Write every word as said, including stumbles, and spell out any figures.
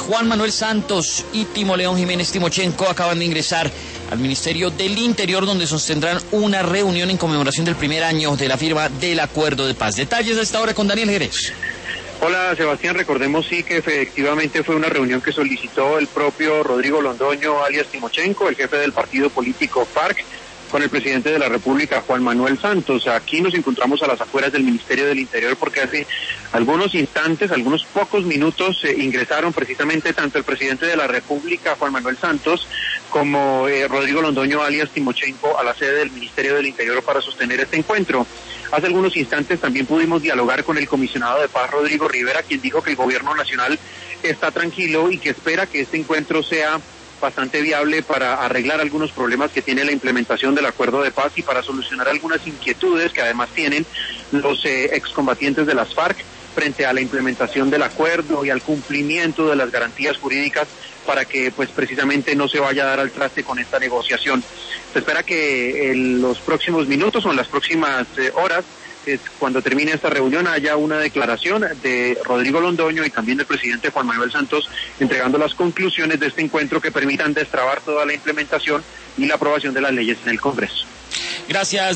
Juan Manuel Santos y Timo León Jiménez Timochenko acaban de ingresar al Ministerio del Interior, donde sostendrán una reunión en conmemoración del primer año de la firma del Acuerdo de Paz. Detalles a esta hora con Daniel Jerez. Hola Sebastián, recordemos sí que efectivamente fue una reunión que solicitó el propio Rodrigo Londoño alias Timochenko, el jefe del partido político FARC, con el presidente de la República, Juan Manuel Santos. Aquí nos encontramos a las afueras del Ministerio del Interior porque hace algunos instantes, algunos pocos minutos, eh, ingresaron precisamente tanto el presidente de la República, Juan Manuel Santos, como eh, Rodrigo Londoño alias Timochenko a la sede del Ministerio del Interior para sostener este encuentro. Hace algunos instantes también pudimos dialogar con el comisionado de paz, Rodrigo Rivera, quien dijo que el gobierno nacional está tranquilo y que espera que este encuentro sea bastante viable para arreglar algunos problemas que tiene la implementación del acuerdo de paz y para solucionar algunas inquietudes que además tienen los eh, excombatientes de las FARC frente a la implementación del acuerdo y al cumplimiento de las garantías jurídicas para que pues precisamente no se vaya a dar al traste con esta negociación. Se espera que en los próximos minutos o en las próximas eh, horas, es cuando termine esta reunión, haya una declaración de Rodrigo Londoño y también del presidente Juan Manuel Santos entregando las conclusiones de este encuentro que permitan destrabar toda la implementación y la aprobación de las leyes en el Congreso. Gracias.